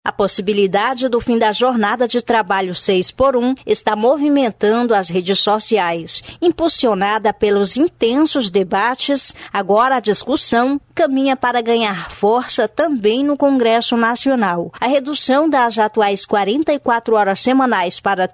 A possibilidade do fim da jornada de trabalho 6x1 está movimentando as redes sociais. Impulsionada pelos intensos debates, agora a discussão caminha para ganhar força também no Congresso Nacional. A redução das atuais 44 horas semanais para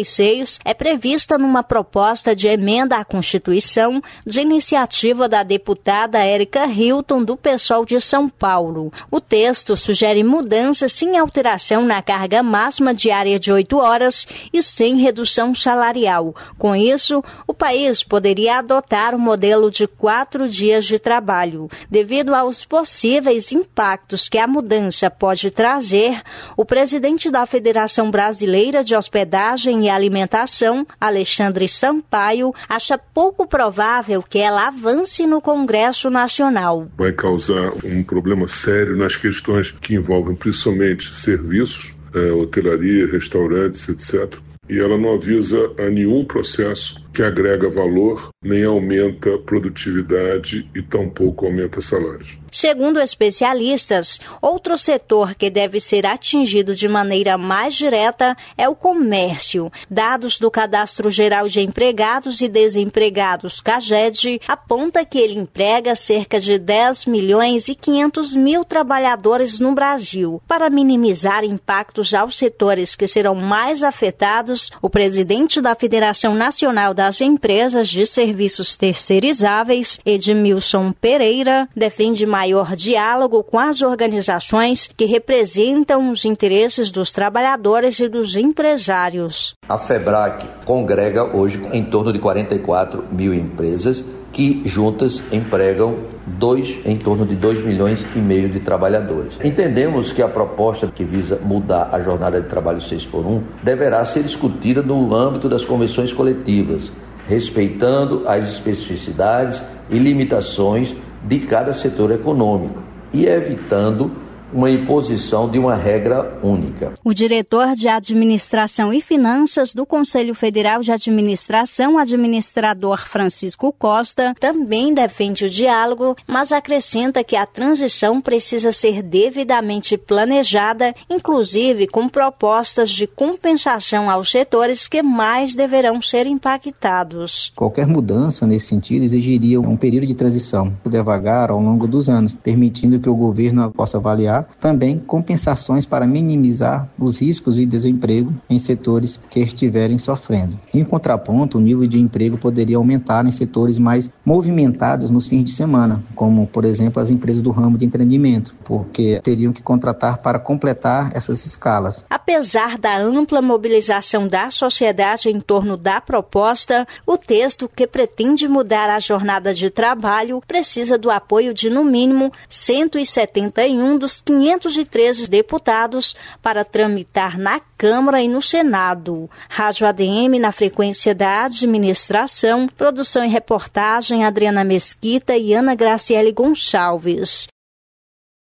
36 é prevista numa proposta de emenda à Constituição de iniciativa da deputada Érica Hilton, do PSOL de São Paulo. O texto sugere mudanças sem alteração na carga máxima diária de 8 horas e sem redução salarial. Com isso, o país poderia adotar o modelo de 4 dias de trabalho. Devido aos possíveis impactos que a mudança pode trazer, o presidente da Federação Brasileira de Hospedagem e Alimentação, Alexandre Sampaio, acha pouco provável que ela avance no Congresso Nacional. Vai causar um problema sério nas questões que envolvem principalmente serviços, hotelaria, restaurantes, etc. E ela não avisa a nenhum processo que agrega valor, nem aumenta produtividade e tampouco aumenta salários. Segundo especialistas, outro setor que deve ser atingido de maneira mais direta é o comércio. Dados do Cadastro Geral de Empregados e Desempregados, CAGED, aponta que ele emprega cerca de 10 milhões e 500 mil trabalhadores no Brasil. Para minimizar impactos aos setores que serão mais afetados, o presidente da Federação Nacional das Empresas de Serviços Terceirizáveis, Edmilson Pereira, defende maior diálogo com as organizações que representam os interesses dos trabalhadores e dos empresários. A FEBRAC congrega hoje em torno de 44 mil empresas que juntas empregam em torno de 2,5 milhões de trabalhadores. Entendemos que a proposta que visa mudar a jornada de trabalho 6x1 deverá ser discutida no âmbito das convenções coletivas, respeitando as especificidades e limitações de cada setor econômico e evitando uma imposição de uma regra única. O diretor de Administração e Finanças do Conselho Federal de Administração, administrador Francisco Costa, também defende o diálogo, mas acrescenta que a transição precisa ser devidamente planejada, inclusive com propostas de compensação aos setores que mais deverão ser impactados. Qualquer mudança nesse sentido exigiria um período de transição devagar ao longo dos anos, permitindo que o governo possa avaliar também compensações para minimizar os riscos de desemprego em setores que estiverem sofrendo. Em contraponto, o nível de emprego poderia aumentar em setores mais movimentados nos fins de semana, como, por exemplo, as empresas do ramo de entretenimento, porque teriam que contratar para completar essas escalas. Apesar da ampla mobilização da sociedade em torno da proposta, o texto que pretende mudar a jornada de trabalho precisa do apoio de, no mínimo, 171 dos 513 deputados para tramitar na Câmara e no Senado. Rádio ADM na frequência da administração, produção e reportagem Adriana Mesquita e Ana Graciele Gonçalves.